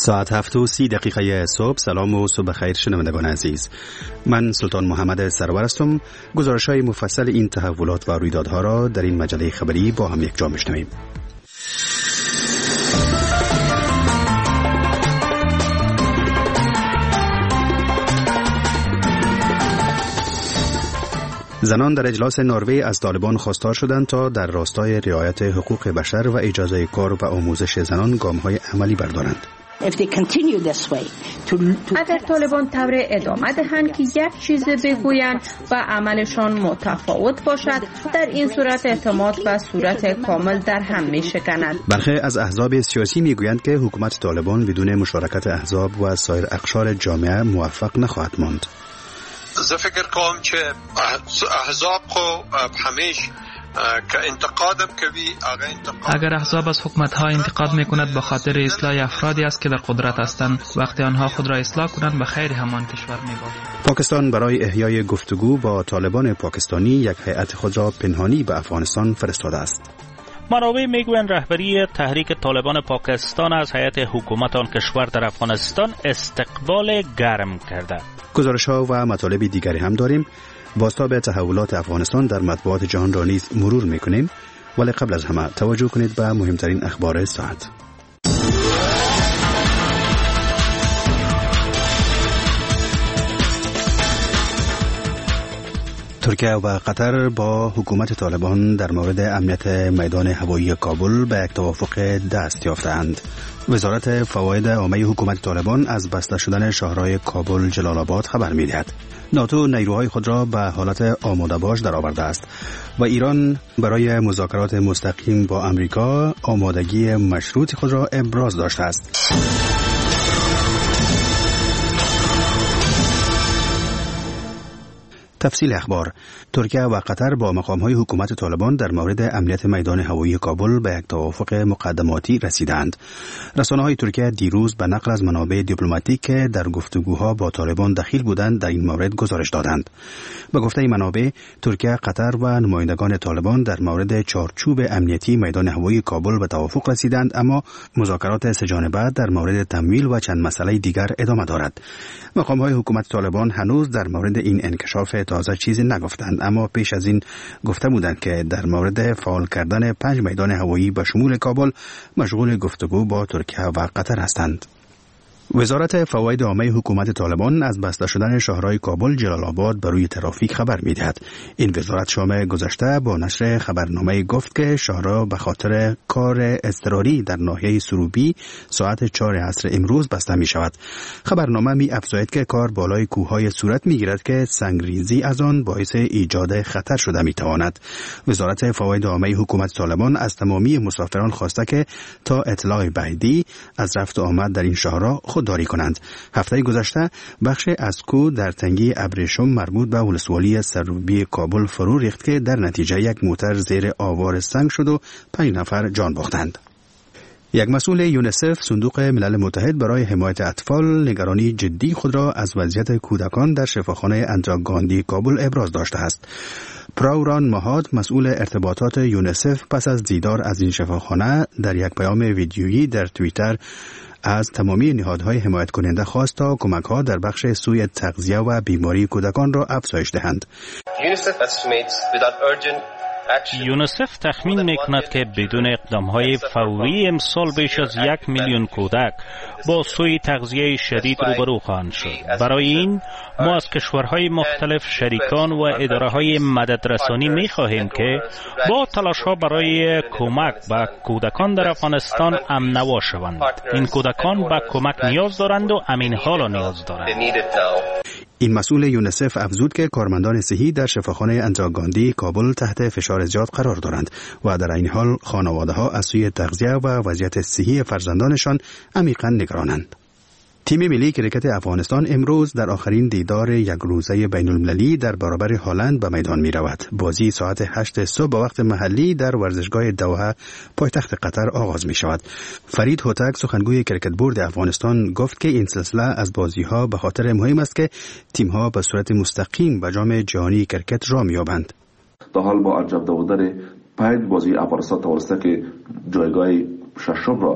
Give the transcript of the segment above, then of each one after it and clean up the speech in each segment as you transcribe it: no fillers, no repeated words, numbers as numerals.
ساعت 7:30 صبح. سلام و صبح خیر شنوندگان عزیز. من سلطان محمد سرور هستم. گزارش‌های مفصل این تحولات و رویدادها را در این مجله خبری با هم یک جا می‌شنویم. زنان در اجلاس نروژ از طالبان خواستار شدند تا در راستای رعایت حقوق بشر و اجازه کار و آموزش زنان گام‌های عملی بردارند. اگر طالبان طور ادامه دهند که یک چیز بگویند و عملشان متفاوت باشد، در این صورت اعتماد به صورت کامل در هم می شکند. برخی از احزاب سیاسی می گویند که حکومت طالبان بدون مشارکت احزاب و سایر اقشار جامعه موفق نخواهد ماند. زه فکر کوم چې احزاب خو همیشه که انتقادم کوي هغه انتقاد اگر احزاب از حکومت‌ها انتقاد می‌کند به خاطر اصلاح افرادی است که در قدرت هستند، وقتی آنها خود را اصلاح کنند به خیر همان کشور می‌باشد. پاکستان برای احیای گفتگو با طالبان پاکستانی یک هیئت خود را پنهانی به افغانستان فرستاده است. منابع میگویند رهبری تحریک طالبان پاکستان از هیئت حکومت آن کشور در افغانستان استقبال گرم کرده. گزارش‌ها و مطالب دیگری هم داریم. بازتاب تحولات افغانستان در مطبوعات جهان را نیز مرور می‌کنیم، ولی قبل از همه توجه کنید به مهمترین اخبار ساعت. ترکیه و قطر با حکومت طالبان در مورد امنیت میدان هوایی کابل به یک توافق دست یافتند. وزارت فواید عامه حکومت طالبان از بسته شدن شهرهای کابل جلال آباد خبر می‌دهد. ناتو نیروهای خود را به حالت آماده باش درآورده است و ایران برای مذاکرات مستقیم با امریکا آمادگی مشروط خود را ابراز داشته است. تفصیل اخبار. ترکیه و قطر با مقام‌های حکومت طالبان در مورد امنیت میدان هوایی کابل به یک توافق مقدماتی رسیدند. رسانه‌های ترکیه دیروز به نقل از منابع دیپلماتیک که در گفتگوها با طالبان دخیل بودند در این مورد گزارش دادند. به گفته منابع، ترکیه، قطر و نمایندگان طالبان در مورد چارچوب امنیتی میدان هوایی کابل به توافق رسیدند، اما مذاکرات سه‌جانبه در مورد تمویل و چند مسئله دیگر ادامه دارد. مقام‌های حکومت طالبان هنوز در مورد این انکشاف تازه چیزی نگفتند، اما پیش از این گفته بودند که در مورد فعال کردن 5 میدان هوایی به شمول کابل مشغول گفتگو با ترکیه و قطر هستند. وزارت فواید عامه حکومت طالبان از بسته شدن شهرهای کابل جلال آباد بر روی ترافیک خبر می‌دهد. این وزارت شام گذشته با نشر خبرنامه گفت که شهرها به خاطر کار اضطراری در ناحیه سروبی ساعت 4 عصر امروز بسته می‌شود. خبرنامه می‌افزاید که کار بالای کوههای صورت می‌گیرد که سنگریزی از آن باعث ایجاد خطر شده می‌تواند. وزارت فواید عامه حکومت طالبان از تمامی مسافران خواسته که تا اطلاع بعدی از رفت و آمد در این شهرها خودداری کنند. هفته گذشته بخش از کوه در تنگی ابریشم مربوط به ولسوالی سروبی کابل فرو ریخت که در نتیجه یک موتر زیر آوار سنگ شد و 5 نفر جان باختند. یک مسئول یونیسف صندوق ملل متحد برای حمایت اطفال نگرانی جدی خود را از وضعیت کودکان در شفاخانه اندرا گاندی کابل ابراز داشته است. پراوران مهاد مسئول ارتباطات یونیسف پس از دیدار از این شفاخانه در یک پیام ویدیویی در توییتر از تمامی نهادهای حمایت کننده خواست تا کمک‌ها در بخش سوی تغذیه و بیماری کودکان را افزایش دهند. یونیسف تخمین می‌کند که بدون اقدام‌های فوری امسال بیش از 1 میلیون کودک با سوی تغذیه شدید روبرو خواهند شد. برای این ما از کشورهای مختلف شریکان و اداره‌های مددرسانی می‌خواهیم که با تلاش‌ها برای کمک به کودکان در افغانستان امن‌نوا شوند. این کودکان به کمک نیاز دارند و همین حالا نیاز دارند. این مسئول یونیسف افزود که کارمندان صحی در شفاخانه اندرا گاندی کابل تحت فشار زیاد قرار دارند و در این حال خانواده‌ها از سوی تغذیه و وضعیت صحی فرزندانشان عمیقاً نگرانند. تیم ملی کرکت افغانستان امروز در آخرین دیدار یک روزه بین المللی در برابر هالند به میدان می رود. بازی ساعت 8 صبح به وقت محلی در ورزشگاه دوحه پایتخت قطر آغاز می شود. فرید هوتک سخنگوی کرکت بورد افغانستان گفت که این سلسله از بازی ها به خاطر مهم است که تیم ها به صورت مستقیم به جام جهانی کرکت را می یابند. تا حال با انجام دادن 5 بازی افغانستان توانسته که جایگاه ششم را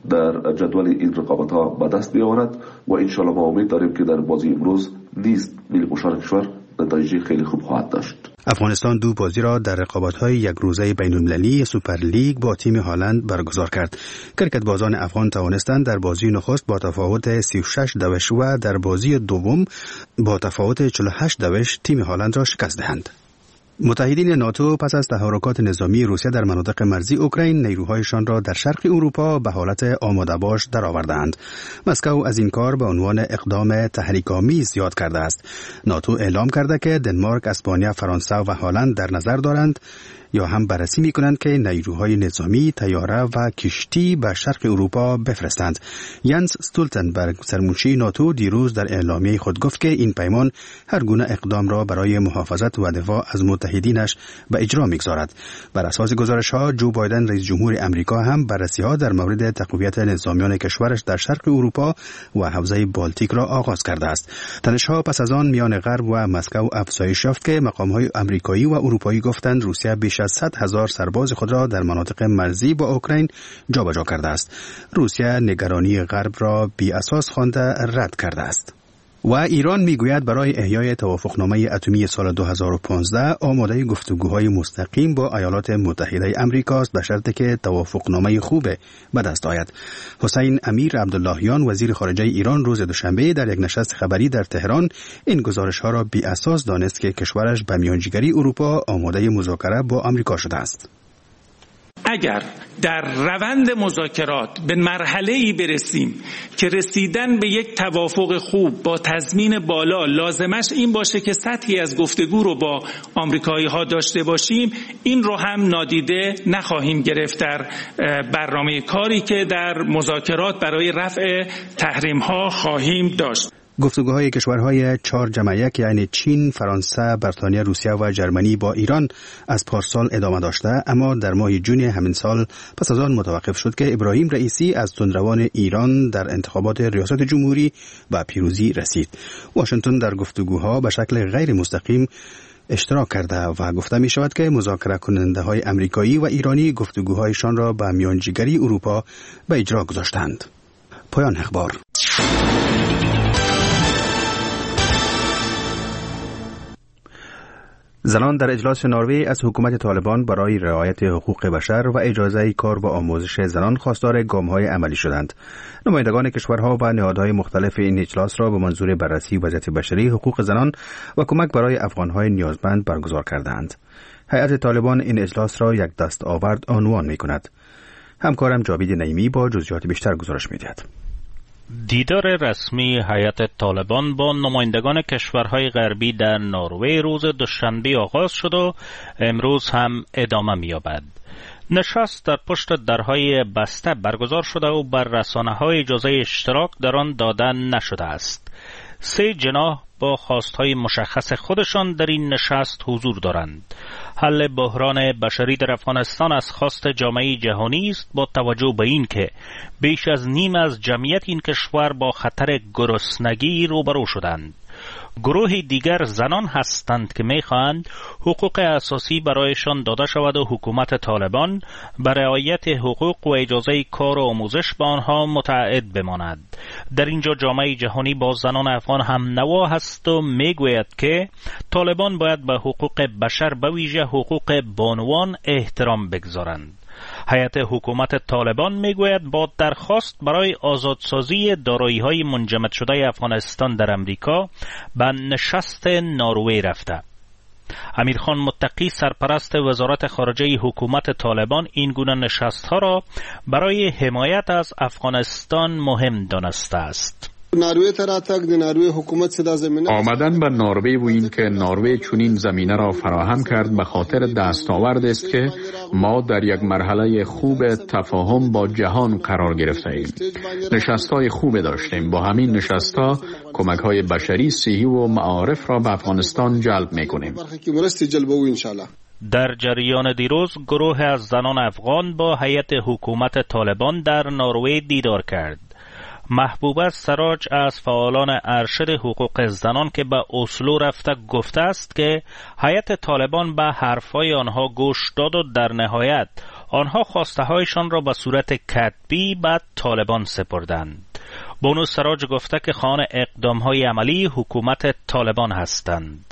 در جدول این رقابت ها به دست بیاورد و انشالله ما امید داریم که در بازی امروز نیز ملی پوشان کشور نتایج خیلی خوب خواهد داشت. افغانستان 2 بازی را در رقابت‌های یک روزه بین‌المللی سوپر لیگ با تیم هالند برگزار کرد. کرکتبازان افغان توانستند در بازی نخست با تفاوت 36 دوش و در بازی دوم با تفاوت 48 دوش تیم هالند را شکست دهند. متحدین ناتو پس از تحرکات نظامی روسیه در مناطق مرزی اوکراین نیروهایشان را در شرق اروپا به حالت آماده باش درآوردند. مسکو از این کار به عنوان اقدام تحریک‌آمیز یاد کرده است. ناتو اعلام کرده که دنمارک، اسپانیا، فرانسه و هلند در نظر دارند یا هم بررسی می‌کنند که نیروهای نظامی، طیاره و کشتی به شرق اروپا بفرستند. ینس استولتنبرگ سرمنشی ناتو دیروز در اعلامیه خود گفت که این پیمان هر گونه اقدام را برای محافظت و دفاع از متحدینش به اجرا می‌گذارد. بر اساس گزارش‌ها جو بایدن رئیس جمهور آمریکا هم بررسی‌ها در مورد تقویت نظامیان کشورش در شرق اروپا و حوزه بالتیک را آغاز کرده است. تنش‌ها پس از آن میان غرب و مسکو افزایش یافت که مقام‌های آمریکایی و اروپایی گفتند روسیه بیش از 100,000 سرباز خود را در مناطق مرزی با اوکراین جابجا کرده است. روسیه نگرانی غرب را بی اساس خوانده رد کرده است. و ایران میگوید برای احیای توافقنامه اتمی سال 2015 آماده گفتگوهای مستقیم با ایالات متحده آمریکا است به شرطی که توافقنامه خوب به دست آید. حسین امیر عبداللهیان وزیر خارجه ایران روز دوشنبه در یک نشست خبری در تهران این گزارش‌ها را بی اساس دانست که کشورش به میانجیگری اروپا آماده مذاکره با آمریکا شده است. اگر در روند مذاکرات به مرحله‌ای برسیم که رسیدن به یک توافق خوب با تضمین بالا لازمش این باشه که سطحی از گفتگو رو با آمریکایی‌ها داشته باشیم، این رو هم نادیده نخواهیم گرفت در برنامه کاری که در مذاکرات برای رفع تحریم‌ها خواهیم داشت. گفتگوهای کشورهای 4+1 یعنی چین، فرانسه، بریتانیا، روسیه و جرمنی با ایران از پارسال ادامه داشته، اما در ماه جون همین سال پس از آن متوقف شد که ابراهیم رئیسی از تندروان ایران در انتخابات ریاست جمهوری به پیروزی رسید. واشنگتن در گفتگوها به شکل غیر مستقیم اشتراک کرده و گفته می شود که مذاکره کننده های امریکایی و ایرانی گفتگوهایشان را به میانجیگری اروپا به اجرا گذاشتند. پایان اخبار. زنان در اجلاس نروژ از حکومت طالبان برای رعایت حقوق بشر و اجازه کار و آموزش زنان خواستار گام‌های عملی شدند. نمایندگان کشورها و نهادهای مختلف این اجلاس را به منظور بررسی وضعیت بشری، حقوق زنان و کمک برای افغان‌های نیازمند برگزار کردند. هیئت طالبان این اجلاس را یک دستاورد عنوان می‌کند. همکارم جاوید نعیمی با جزئیات بیشتر گزارش می‌دهد. دیدار رسمی هیئت طالبان با نمایندگان کشورهای غربی در نروژ روز دوشنبه آغاز شد و امروز هم ادامه می‌یابد. نشست در پشت درهای بسته برگزار شده و بر رسانه‌های اجازه اشتراک در آن داده نشده است. 3 جناح با خواستهای مشخص خودشان در این نشست حضور دارند. حل بحران بشری در افغانستان از خواست جامعه جهانی است با توجه به این که بیش از نیم از جمعیت این کشور با خطر گرسنگی روبرو شدند. گروه دیگر زنان هستند که می‌خواهند حقوق اساسی برایشان داده شود و حکومت طالبان برای رعایت حقوق و اجازه کار و آموزش به آنها متعهد بماند. در اینجا جامعه جهانی با زنان افغان هم نوا هست و میگوید که طالبان باید به حقوق بشر به ویژه حقوق بانوان احترام بگذارند. هیئت حکومت طالبان میگوید با درخواست برای آزادسازی دارایی‌های منجمد شده افغانستان در امریکا به نشست نروژ رفته. امیرخان متقی سرپرست وزارت خارجه حکومت طالبان این گونه نشست‌ها را برای حمایت از افغانستان مهم دانسته است. آمدن به نروژ و این که نروژ چنین زمینه را فراهم کرد به خاطر دستاورد است که ما در یک مرحله خوب تفاهم با جهان قرار گرفته ایم. نشست‌های خوب داشتیم. با همین نشست‌ها کمک‌های بشری، صحی و معارف را به افغانستان جلب می‌کنیم. در جریان دیروز گروه از زنان افغان با هیئت حکومت طالبان در نروژ دیدار کرد. محبوبه سراج از فعالان ارشد حقوق زنان که به اسلو رفته گفته است که هیئت طالبان به حرفای آنها گوش داد و در نهایت آنها خواسته هایشان را به صورت کتبی به طالبان سپردند. بانو سراج گفته که خوان اقدام های عملی حکومت طالبان هستند.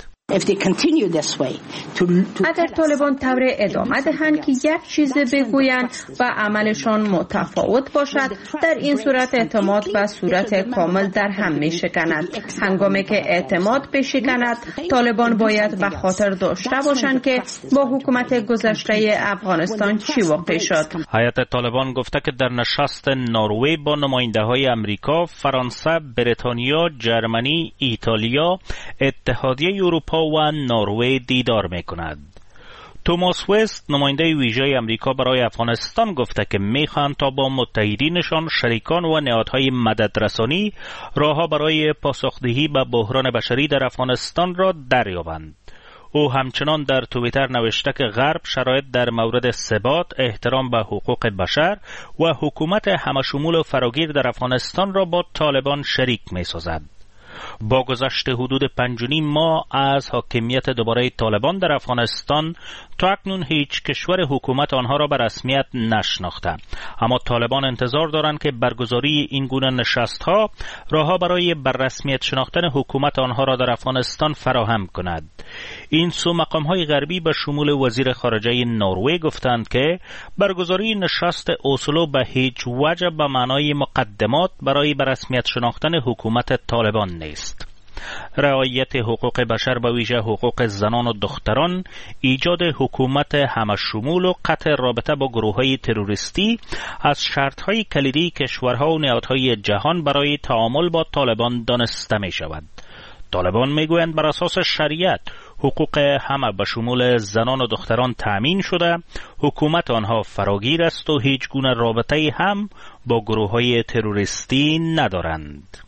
اگر طالبان طور ادامه دهند که یک چیز بگویند و عملشان متفاوت باشد، در این صورت اعتماد به صورت کامل در هم می شکند. هنگامی که اعتماد بشکند، طالبان باید به خاطر داشته باشند که با حکومت گذشته افغانستان چی واقع شد. هیئت طالبان گفته که در نشست نروژ با نماینده های امریکا، فرانسه، بریتانیا، جرمنی، ایتالیا، اتحادیه اروپا و نروژ دیدار می‌کند. توماس وست، نماینده ویژه امریکا برای افغانستان، گفته که می‌خواهند تا با متحدینشان، شریکان و نهادهای مددرسانی راه‌ها برای پاسخدهی به بحران بشری در افغانستان را دریابند. او همچنان در توییتر نوشته که غرب شرایط در مورد ثبات، احترام به حقوق بشر و حکومت همه‌شمول و فراگیر در افغانستان را با طالبان شریک می‌سازد. با گذشت حدود 5.5 ماه از حاکمیت دوباره طالبان در افغانستان، تا اکنون هیچ کشور حکومت آنها را به رسمیت نشناخته، اما طالبان انتظار دارند که برگزاری این گونه نشست‌ها راه‌ها برای بر رسمیت شناختن حکومت آنها را در افغانستان فراهم کند. این سو مقام‌های غربی به شمول وزیر خارجه نروژ گفتند که برگزاری نشست اسلو به هیچ وجه به معنای مقدمات برای بر رسمیت شناختن حکومت طالبان نیست. رعایت حقوق بشر به ویژه حقوق زنان و دختران، ایجاد حکومت همه‌شمول و قطع رابطه با گروه‌های تروریستی از شرط‌های کلیدی کشورها و نهادهای جهان برای تعامل با طالبان دانسته می‌شود. طالبان میگویند بر اساس شریعت حقوق همه به شمول زنان و دختران تأمین شده، حکومت آنها فراگیر است و هیچ گونه رابطه‌ای هم با گروه‌های تروریستی ندارند.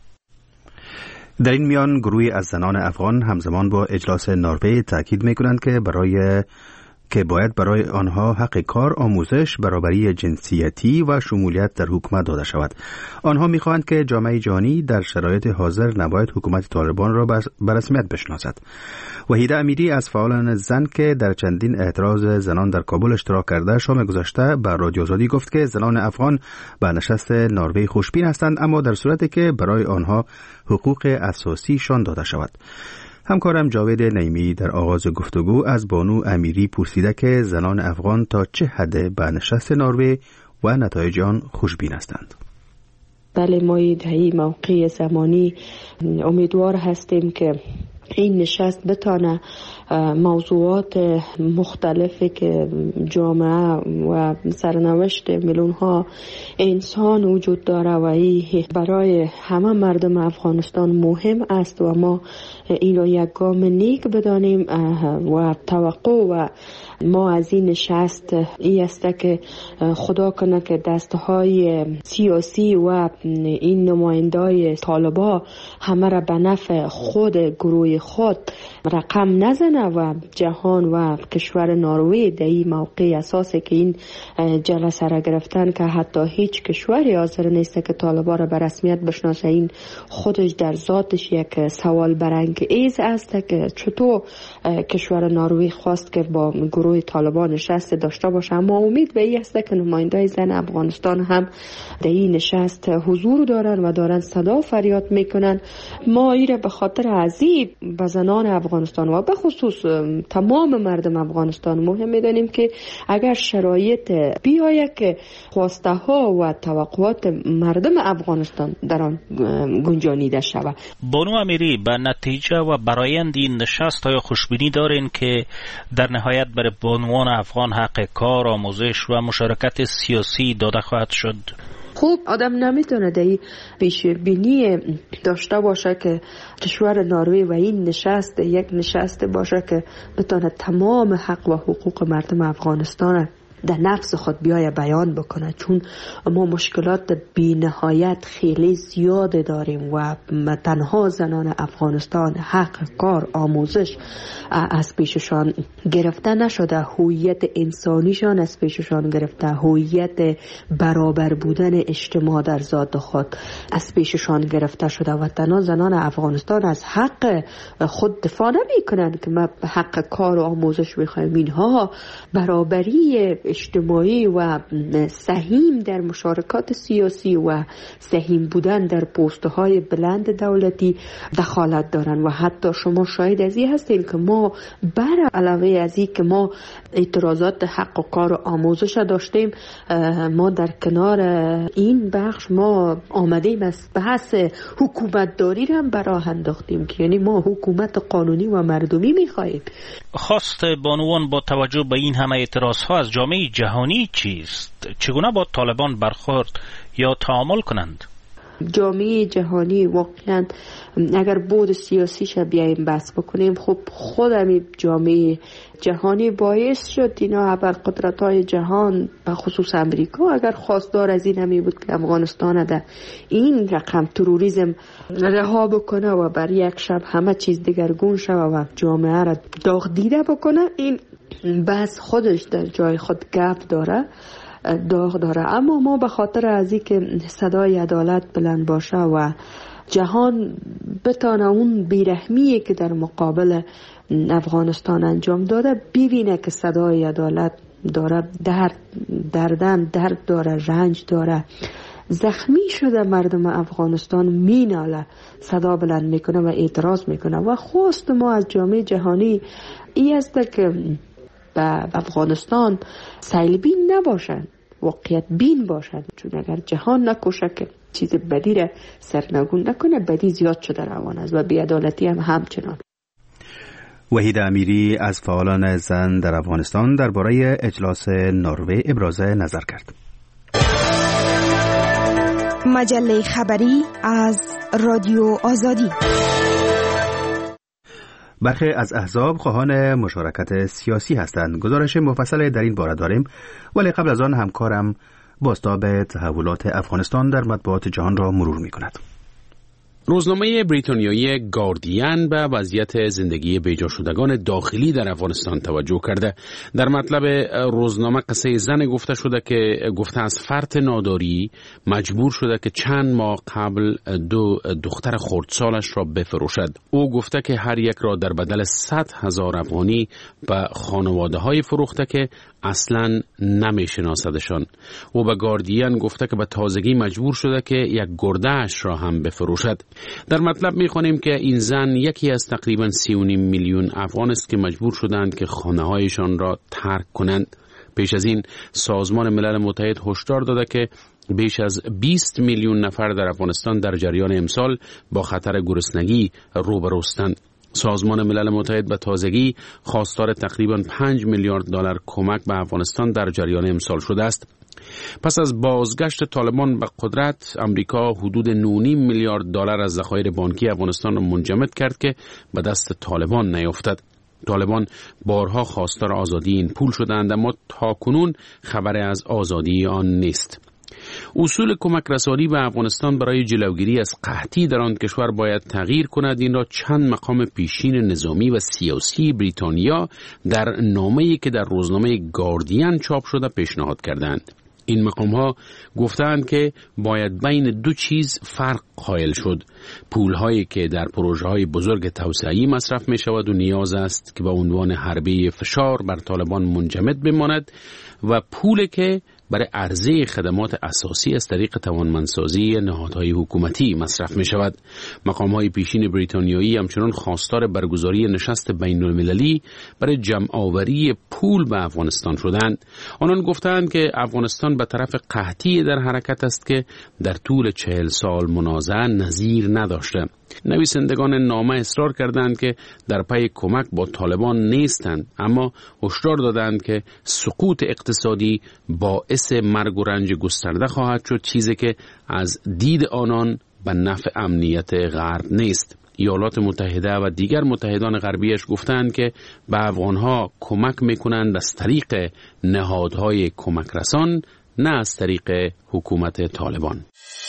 در این میان گروهی از زنان افغان همزمان با اجلاس نروژ تاکید می‌کنند که باید برای آنها حق کار، آموزش، برابری جنسیتی و شمولیت در حکومت داده شود. آنها می‌خواهند که جامعه جهانی در شرایط حاضر نباید حکومت طالبان را به رسمیت بشناسد. وحیده امیری از فعالان زن که در چندین اعتراض زنان در کابل اشتراک کرده، شام گذشته به رادیو آزادی گفت که زنان افغان به نشست نروژ خوشبین هستند، اما در صورتی که برای آنها حقوق اساسیشان داده شود. همکارم جاوید نعیمی در آغاز گفتگو از بانو امیری پرسیده که زنان افغان تا چه حد به نشست نروژ و نتایج آن خوشبین هستند. بله، ما در موقع زمانی امیدوار هستیم که این نشست بتانه موضوعات مختلفی که جامعه و سرنوشت میلیون ها انسان وجود داره و این برای همه مردم افغانستان مهم است و ما این را یک گام نیک بدانیم و توقع و ما از این نشست این است که خدا کنه که دستهای سیاسی و این نمایندای طالبا همه را به نفع خود گروه خود رقم نزنه و جهان و کشور نروژ در این موقع اساسه که این جلسه را گرفتن که حتی هیچ کشوری حاضر نیست که طالبا را به رسمیت بشناسه. این خودش در ذاتش یک سوال برانگیز است که چطور کشور نروژ خواست که با گروه طالبان نشست داشته باشه. اما امید به این است که نمایندای زن افغانستان هم در این نشست حضور دارن و دارن صدا فریاد میکنن. ما ایره به خاطر عزیب به زنان افغانستان و به خصوص تمام مردم افغانستان مهم میدانیم که اگر شرایط بیاید که خواسته ها و توقعات مردم افغانستان در آن گنجانیده شود. بانو امیری، به نتیجه و برآیند این نشست های خوشبینی دارین که در نهایت برای بانوان افغان حق کار، آموزش و مشارکت سیاسی داده خواهد شد؟ خوب، آدم نمیتونه در این پیش بینی داشته باشه که کشور نروژ و این نشست یک نشست باشه که بتونه تمام حق و حقوق مردم افغانستان در نفس خود بیای بیان بکنه، چون ما مشکلات بی نهایت خیلی زیاد داریم و تنها زنان افغانستان حق کار، آموزش از پیششان گرفته نشده، هویت انسانیشان از پیششان گرفته، هویت برابر بودن اجتماع در ذات خود از پیششان گرفته شده و تنها زنان افغانستان از حق خود دفاع نمی کنند که ما حق کار و آموزش میخوایم. اینها برابری اجتماعی و سهیم در مشارکات سیاسی و سهیم بودن در پست‌های بلند دولتی دخالت دارن و حتی شما شاهد از این هستین که ما بر علاوه از این که ما اعتراضات حق و کار و آموزش داشتیم، ما در کنار این بخش ما آمدیم از بحث حکومت داری را هم براه انداختیم که یعنی ما حکومت قانونی و مردمی میخواهیم. خواست بانوان با توجه به این همه اعتراضها از جامعه جهانی چیست؟ چگونه با طالبان برخورد یا تعامل کنند؟ جامعه جهانی واقعا اگر بود سیاسیش بیایم بحث بکنیم، خب خود همین جامعه جهانی باعث شد اینا ابرقدرت‌های جهان به خصوص امریکا اگر خواستار از این همی بود که افغانستان ده این رقم تروریسم رها بکنه و بر یک شب همه چیز دگرگون شود و جامعه را داغ دیده بکنه، این بحث خودش در جای خود گپ داره، داغ داره. اما ما به خاطر از این که صدای عدالت بلند باشه و جهان بتانه اون بیرحمیه که در مقابل افغانستان انجام داده ببینه که صدای عدالت داره، درد داره، رنج داره، زخمی شده مردم افغانستان میناله، صدا بلند میکنه و اعتراض میکنه و خواست ما از جامعه جهانی این است که به افغانستان سیلبین نباشن، واقعیت بین باشن، چون اگر جهان نکوشه که چیز بدی را سرنگون نکنه، بدی زیاد شده روان است و بی‌عدالتی هم همچنان. وحید امیری از فعالان زن در افغانستان درباره اجلاس نروژ ابراز نظر کرد. مجله خبری از رادیو آزادی. برخی از احزاب خواهان مشارکت سیاسی هستند. گزارش مفصل در این باره داریم، ولی قبل از آن همکارم بازتاب تحولات افغانستان در مطبوعات جهان را مرور می کند. روزنامه بریتانیایی گاردین به وضعیت زندگی بیجا شدگان داخلی در افغانستان توجه کرده. در مطلب روزنامه قصه زن گفته از فرط ناداری مجبور شده که چند ماه قبل 2 دختر خردسالش را بفروشد. او گفته که هر یک را در بدل 100,000 افغانی به خانواده های فروخته که اصلاً نمیشناسدشان. او به گاردین گفته که به تازگی مجبور شده که یک گرده اش را هم بفروشد. در مطلب می‌خوانیم که این زن یکی از تقریباً 3.5 میلیون افغان است که مجبور شدند که خانه‌هایشان را ترک کنند. پیش از این سازمان ملل متحد هشدار داده که بیش از 20 میلیون نفر در افغانستان در جریان امسال با خطر گرسنگی روبروستند. سازمان ملل متحد به تازگی خواستار تقریباً 5 میلیارد دلار کمک به افغانستان در جریان امسال شده است. پس از بازگشت طالبان به قدرت، امریکا حدود 9.5 میلیارد دلار از ذخایر بانکی افغانستان را منجمد کرد که به دست طالبان نیفتد. طالبان بارها خواستار آزادی این پول شدند، اما تاکنون خبری از آزادی آن نیست. اصول کمک رسانی به افغانستان برای جلوگیری از قحطی در آن کشور باید تغییر کند. این را چند مقام پیشین نظامی و سیاسی بریتانیا در نامه‌ای که در روزنامه گاردین چاپ شده پیشنهاد کردند. این مقام ها گفتند که باید بین 2 چیز فرق قائل شد: پولهایی که در پروژه های بزرگ توسعه‌ای مصرف می شود و نیاز است که به عنوان حربه فشار بر طالبان منجمد بماند، و پولی که برای عرضه خدمات اساسی از طریق توانمندسازی نهادهای حکومتی مصرف می شود. مقام‌های پیشین بریتانیایی همچنان خواستار برگزاری نشست بین‌المللی برای جمع‌آوری پول به افغانستان شدند. آنان گفتند که افغانستان به طرف قحطی در حرکت است که در طول 40 سال منازعه نظیر نداشته. نویسندگان نامه اصرار کردند که در پی کمک با طالبان نیستند، اما هشدار دادند که سقوط اقتصادی باعث مرگ و رنج گسترده خواهد شد، چیزی که از دید آنان به نفع امنیت غرب نیست. ایالات متحده و دیگر متحدان غربیش گفتند که به افغانها کمک میکنند از طریق نهادهای کمک رسان، نه از طریق حکومت طالبان.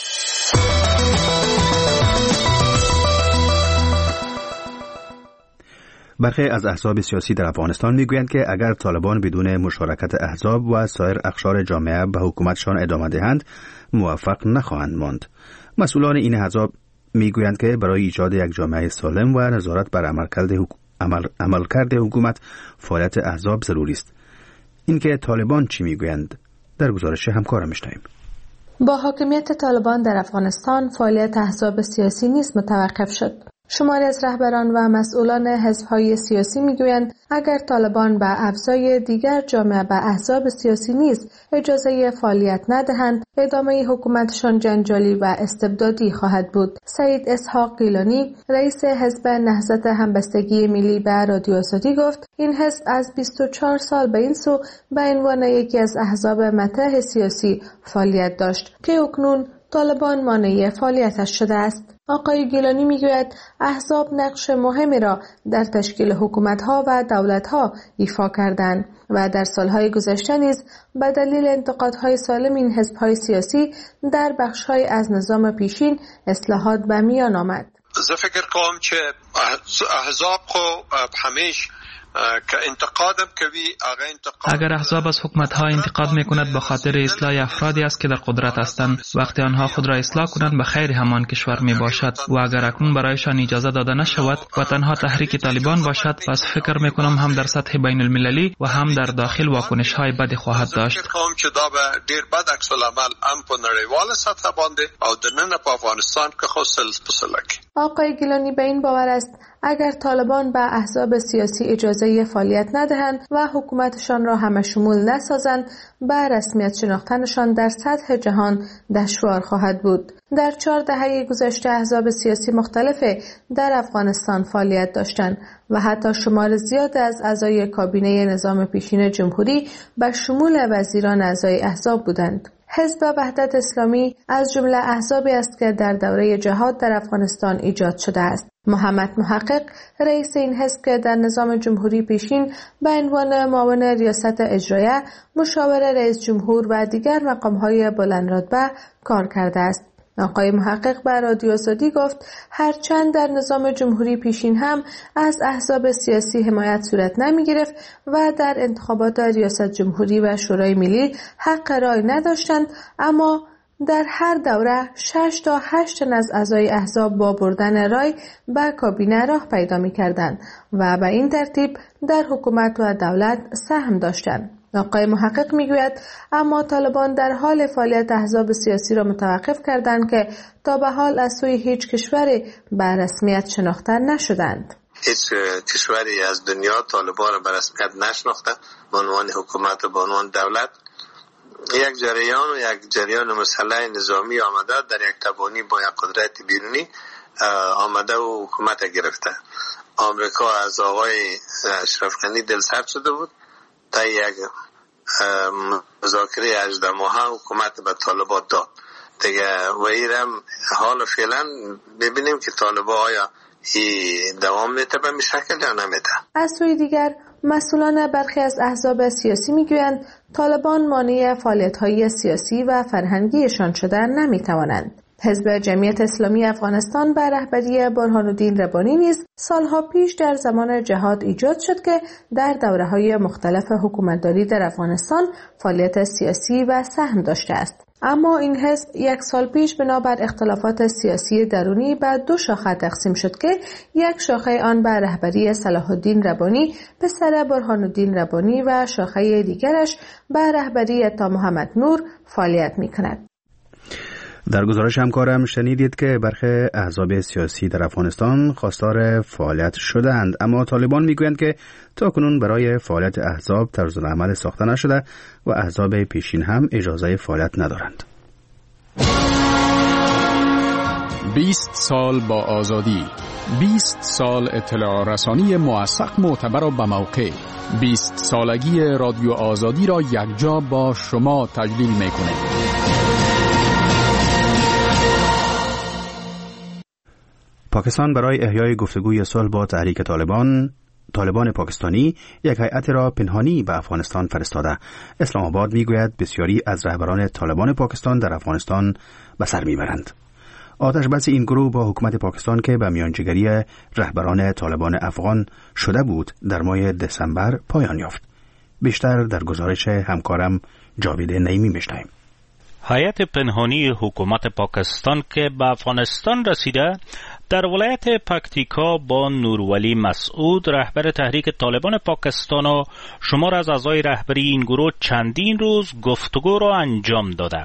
برخی از احزاب سیاسی در افغانستان میگویند که اگر طالبان بدون مشارکت احزاب و سایر اقشار جامعه به حکومتشان ادامه دهند، موفق نخواهند ماند. مسئولان این احزاب میگویند که برای ایجاد یک جامعه سالم و نظارت بر عملکرد حکومت، فعالیت احزاب ضروری است. اینکه طالبان چی میگویند در گزارش همکارم میشنویم. با حاکمیت طالبان در افغانستان فعالیت احزاب سیاسی نیز متوقف شد. شماری از رهبران و مسئولان حزب‌های سیاسی میگویند اگر طالبان به افزای دیگر جامعه به احزاب سیاسی نیز اجازه فعالیت ندهند، ادامه حکومتشان جنجالی و استبدادی خواهد بود. سعید اسحاق گیلانی، رئیس حزب نهضت همبستگی ملی به رادیو آزادی گفت این حزب از 24 سال به این سو به عنوان یکی از احزاب مطرح سیاسی فعالیت داشت که اکنون طالبان مانع فعالیتش شده است. آقای گیلانی میگوید احزاب نقش مهمی را در تشکیل حکومت‌ها و دولت‌ها ایفا کردند و در سالهای گذشته نیز به دلیل انتقادهای سالم این حزب‌های سیاسی در بخش‌های از نظام پیشین اصلاحات به میان آمد. زه فکر کوم چې احزاب خو همیشه که انتقادم کوي هغه انتقاد اگر احزاب از حکومت‌ها انتقاد می‌کند به خاطر اصلاح افرادی است که در قدرت هستند. وقتی آنها خود را اصلاح کنند به خیر همان کشور میباشد و اگر اکنون برایشان اجازه داده نشود و تنها تحریک طالبان باشد، پس فکر می‌کنم هم در سطح بین المللی و هم در داخل واکنش‌های بدی خواهد داشت. فکر کوم چې دا به ډیر بد عکس العمل هم په نړیواله سطح باندې او د نن په افغانستان کې خو سلسله کې. آقای گیلانی به این باور است اگر طالبان به احزاب سیاسی اجازه فعالیت ندهند و حکومتشان را همه شمول نسازند، به رسمیت شناختنشان در سطح جهان دشوار خواهد بود. در 4 دهه گذشته احزاب سیاسی مختلف در افغانستان فعالیت داشتند و حتی شمار زیاد از اعضای کابینه نظام پیشین جمهوری به شمول وزیران اعضای احزاب بودند. حزب وحدت اسلامی از جمله احزابی است که در دوره جهاد در افغانستان ایجاد شده است. محمد محقق، رئیس این حزب که در نظام جمهوری پیشین به عنوان معاون ریاست اجرایه، مشاور رئیس جمهور و دیگر مقام‌های بلندرتبه کار کرده است. آقای محقق به رادیو آزادی گفت هرچند در نظام جمهوری پیشین هم از احزاب سیاسی حمایت صورت نمی گرفت و در انتخابات ریاست جمهوری و شورای ملی حق رای نداشتند، اما در هر دوره 6 تا 8 تن از اعضای احزاب با بردن رای به کابینه راه پیدا می کردند و به این ترتیب در حکومت و دولت سهم داشتند. آقای محقق میگوید اما طالبان در حال فعالیت احزاب سیاسی را متوقف کردند که تا به حال از سوی هیچ کشوری به رسمیت شناخته نشدند. هیچ کشوری از دنیا طالبان را به رسمیت نشناخته به عنوان حکومت و به عنوان دولت. یک جریان مسلح نظامی آمده در یک تبانی با یک قدرت بیرونی آمده و حکومت گرفته. آمریکا از آقای اشرف غنی دلسرد شده بود تا یک مذاکره 18 ماهه حکومت به طالبان داد دیگه و ایرم حال فعلا ببینیم که طالبان آیا دوام میته به این شکل یا نمیته. از سوی دیگر مسئولان برخی از احزاب سیاسی میگویند طالبان مانع فعالیت‌های سیاسی و فرهنگیشان شدن نمیتوانند. حزب جمعیت اسلامی افغانستان به رهبری برهان‌الدین ربانی نیز سالها پیش در زمان جهاد ایجاد شد که در دوره‌های مختلف حکومتداری در افغانستان فعالیت سیاسی و سهم داشته است. اما این حزب 1 سال پیش بنابر اختلافات سیاسی درونی به 2 شاخه تقسیم شد که یک شاخه آن به رهبری صلاح الدین ربانی پسر برهان‌الدین ربانی و شاخه دیگرش به رهبری عطا محمد نور فعالیت می‌کند. در گزارش همکارم شنیدید که برخی احزاب سیاسی در افغانستان خواستار فعالیت شدند، اما طالبان میگویند که تاکنون برای فعالیت احزاب طرزالعمل ساخته نشده و احزاب پیشین هم اجازه فعالیت ندارند. 20 سال با آزادی، 20 سال اطلاع رسانی موثق، معتبر و بموقع. 20 سالگی رادیو آزادی را یکجا با شما تجلیل میکنه. پاکستان برای احیای گفتگوی صلح با تحریک طالبان پاکستانی یک هیئت را پنهانی به افغانستان فرستاده. اسلام آباد میگوید بسیاری از رهبران طالبان پاکستان در افغانستان به سر میبرند. آتش بس این گروه با حکومت پاکستان که به میانجیگری رهبران طالبان افغان شده بود در ماه دسامبر پایان یافت. بیشتر در گزارش همکارم جاوید نعیمی میشنویم. هیئت پنهانی حکومت پاکستان که به افغانستان رسیده در ولایت پکتیکا با نورولی مسعود رهبر تحریک طالبان پاکستان و شمار از اعضای رهبری این گروه چندین روز گفتگو را انجام داده.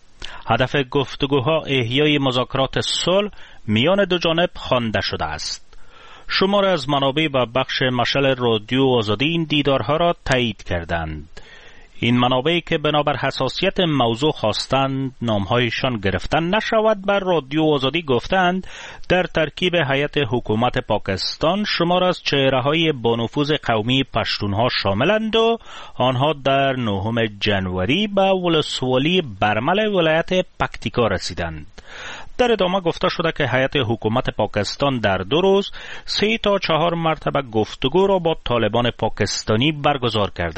هدف گفتگوها احیای مذاکرات صلح میان دو جانب خوانده شده است. شمار از منابع و بخش مشعل رادیو آزادی این دیدارها را تایید کردند. این منابعی که بنابر حساسیت موضوع خواستند نامهایشان گرفتن نشود بر رادیو آزادی گفتند در ترکیب هیئت حکومت پاکستان شمار از چهره‌های با نفوذ قومی پشتونها شاملند و آنها در 9 جنوری به ولسوالی برمل ولایت پکتیکا رسیدند. در ادامه گفته شده که هیئت حکومت پاکستان در 2 روز 3 تا 4 مرتبه گفتگو را با طالبان پاکستانی برگزار کرده.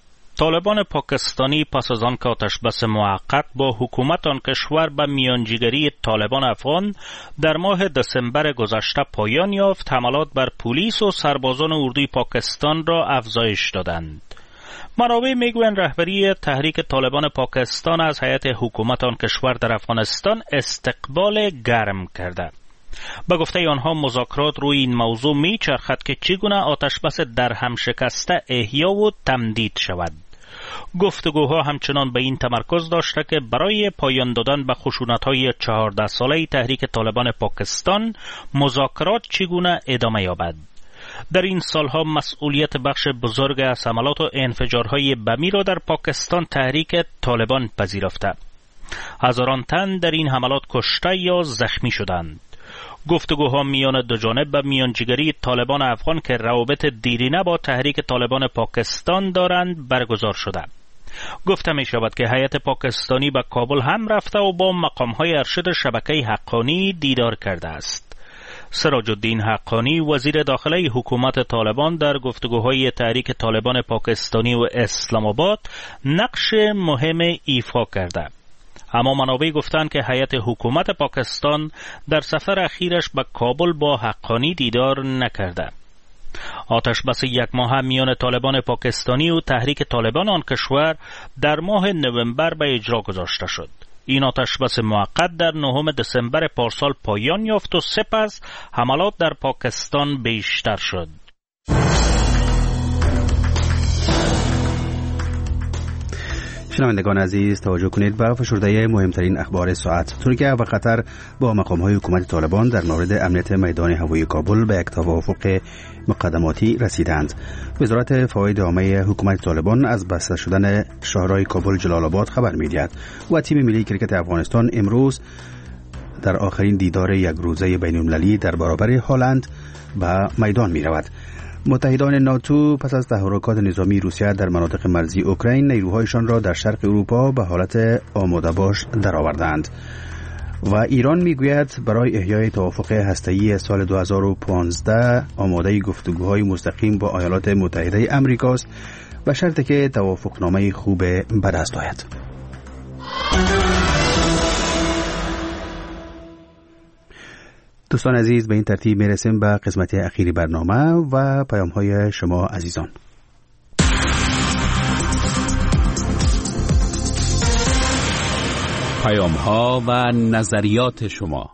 طالبان پاکستانی پس از آن که آتشبس موقت با حکومت آن کشور به میانجیگری طالبان افغان در ماه دسامبر گذشته پایان یافت، حملات بر پلیس و سربازان اردوی پاکستان را افزایش دادند. منابع میگویند رهبری تحریک طالبان پاکستان از هیئت حکومت آن کشور در افغانستان استقبال گرم کرده. به گفته آنها مذاکرات روی این موضوع میچرخد که چگونه آتشبس در هم شکسته احیا و تمدید شود. گفتگوها همچنان به این تمرکز داشته که برای پایان دادن به خشونت‌های 14 ساله تحریک طالبان پاکستان مذاکرات چگونه ادامه یابد. در این سالها مسئولیت بخش بزرگ از حملات و انفجارهای بمی را در پاکستان تحریک طالبان پذیرفته. هزاران تن در این حملات کشته یا زخمی شدند. گفتگوها میان دو جانب به میانجیگری طالبان افغان که روابط دیرینه با تحریک طالبان پاکستان دارند برگزار شده. گفته می شود که هیئت پاکستانی به کابل هم رفته و با مقامهای ارشد شبکه حقانی دیدار کرده است. سراج الدین حقانی وزیر داخلی حکومت طالبان در گفتگوهای تحریک طالبان پاکستانی و اسلام آباد نقش مهم ایفا کرده. اما منابع گفتند که هیئت حکومت پاکستان در سفر اخیرش به کابل با حقانی دیدار نکرده. آتشبس 1 ماه میان طالبان پاکستانی و تحریک طالبان آن کشور در ماه نوامبر به اجرا گذاشته شد. این آتشبس موقت در 9 دسامبر پارسال پایان یافت و سپس حملات در پاکستان بیشتر شد. شنوندگان عزیز توجه کنید به فشرده مهمترین اخبار ساعت. ترکیه و قطر با مقام‌های حکومت طالبان در مورد امنیت میدان هوایی کابل به یک توافق مقدماتی رسیدند. وزارت فواید عامه حکومت طالبان از بسته شدن شهرهای کابل جلال آباد خبر می‌دهد و تیم ملی کرکت افغانستان امروز در آخرین دیدار یک روزه بین‌المللی در برابر هلند به میدان می‌رود. متحدان ناتو پس از تحرکات نظامی روسیه در مناطق مرزی اوکراین نیروهایشان را در شرق اروپا به حالت آماده باش درآوردند و ایران میگوید برای احیای توافق هسته‌ای سال 2015 آماده گفتگوهای مستقیم با ایالات متحده آمریکاست به شرطی که توافقنامه خوب به دست آید. دوستان عزیز، به این ترتیب میرسیم به قسمت اخیری برنامه و پیام های شما عزیزان. پیام ها و نظریات شما.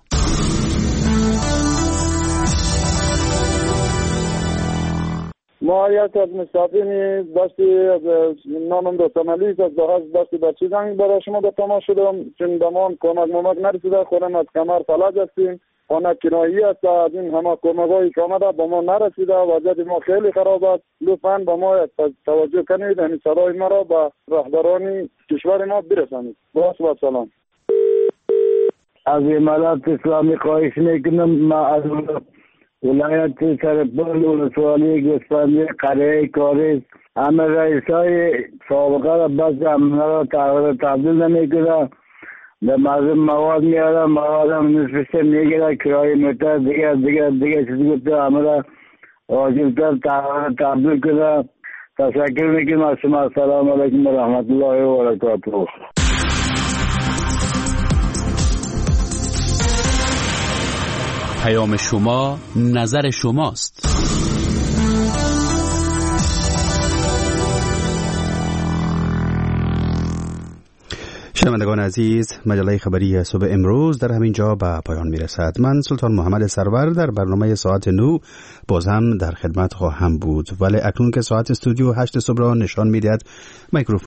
ما یک از مستقیمی داشتی نامم دو تمالی از داشتی بچی زنگ برای شما دو تمام شدم چون دمان کمک نرسیده خودم از کمر فلج هستیم خانه کنایی است از این همه کمک‌هایی که آمده به ما نرسیده وضعیت ما خیلی خراب است لطفاً به ما توجه کنید همین صدای ما را به رهبران کشور ما برسانید. با سلام. از امارات اسلامی خواهش میکنم ما از ولایت سرپل ولسوالی گوسفندی قریه کاریز همه رئیسای سابقه را بس امنا را تغییر تبدیل نمیکنه به مردم مواد میاره مواد هم نصفش میگیره کرایه موتر دیگه چیزی گفته همه را واجبتر تغییر تبدیل کنه. تشکر میکنم از شما. السلام علیکم و رحمت الله و برکاته. پیام شما نظر شماست. شنوندگان عزیز، مجله خبری صبح امروز در همین جا به پایان میرسد. من سلطان محمد سرور در برنامه ساعت 9 باز هم در خدمت خواهم بود، ولی اکنون که ساعت استودیو 8 صبح را نشان میدهد، میکروفون